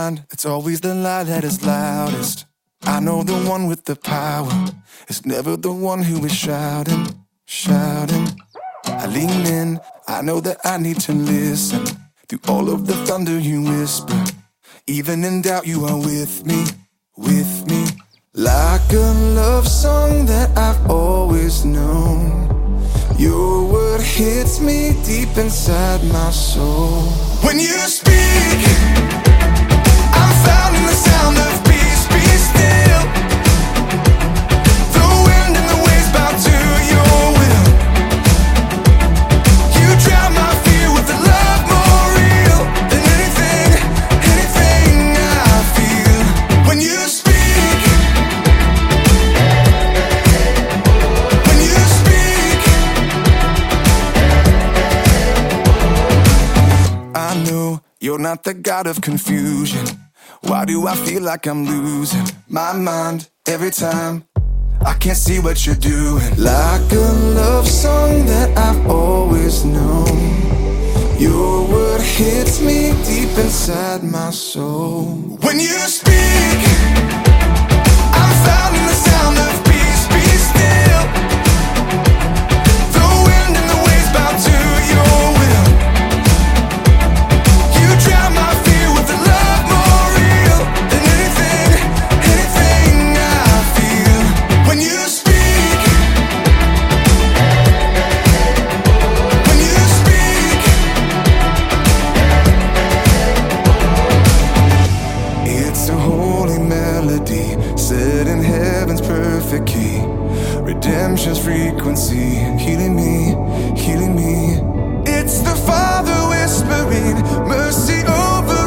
mind, it's always the lie that is loudest. I know the one with the power is never the one who is shouting, shouting. I lean in, I know that I need to listen. Through all of the thunder you whisper, even in doubt you are with me, with me. Like a love song that I've always known, your word hits me deep inside my soul. When you speak, I'm found in the sound of peace. Be still. The wind and the waves bow to your will. You drown my fear with a love more real than anything, anything I feel. When you speak, when you speak, I know you're not the God of confusion. Why do I feel like I'm losing my mind every time? I can't see what you're doing. Like a love song that I've always known, your word hits me deep inside my soul. When you speak, I'm found in the sound of peace. Be still. The wind and the waves bow to your will. You drown my fear with a love more real than anything, anything I feel. When you speak, when you speak, it's a holy melody set in heaven's perfect key. Redemption's frequency, healing me, healing me. It's the Father whispering mercy over